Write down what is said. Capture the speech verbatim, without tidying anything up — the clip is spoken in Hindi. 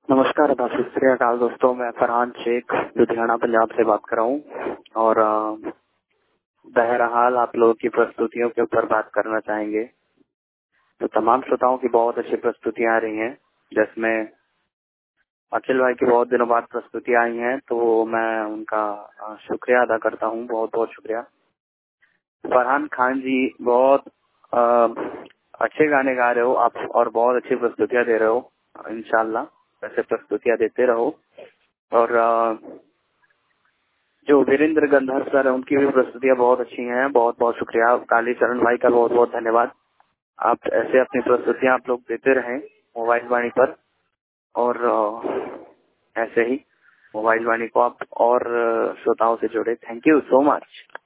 नमस्कार, सत श्री अकाल दोस्तों। मैं फरहान शेख लुधियाना पंजाब से बात कर रहा हूँ और अ, बहरहाल आप लोगों की प्रस्तुतियों के ऊपर बात करना चाहेंगे। तो तमाम श्रोताओं की बहुत अच्छी प्रस्तुतियां आ रही हैं, जिसमें अखिल भाई की बहुत दिनों बाद प्रस्तुतियां आई हैं, तो मैं उनका अ, शुक्रिया अदा करता हूँ। बहुत बहुत शुक्रिया। फरहान खान जी, बहुत अ, अच्छे गाने गा रहे हो आप और बहुत अच्छी प्रस्तुतियां दे रहे हो। इंशाल्लाह ऐसे प्रस्तुतियां देते रहो। और अ, जो वीरेंद्र गंधर्व सर है, उनकी भी प्रस्तुतियां बहुत अच्छी हैं। बहुत बहुत शुक्रिया। कालीचरण भाई का बहुत बहुत धन्यवाद। आप ऐसे अपनी प्रस्तुतियां आप लोग देते रहें मोबाइल वाणी पर, और अ, ऐसे ही मोबाइल वाणी को आप और अ, श्रोताओं से जोड़े। Thank you so much.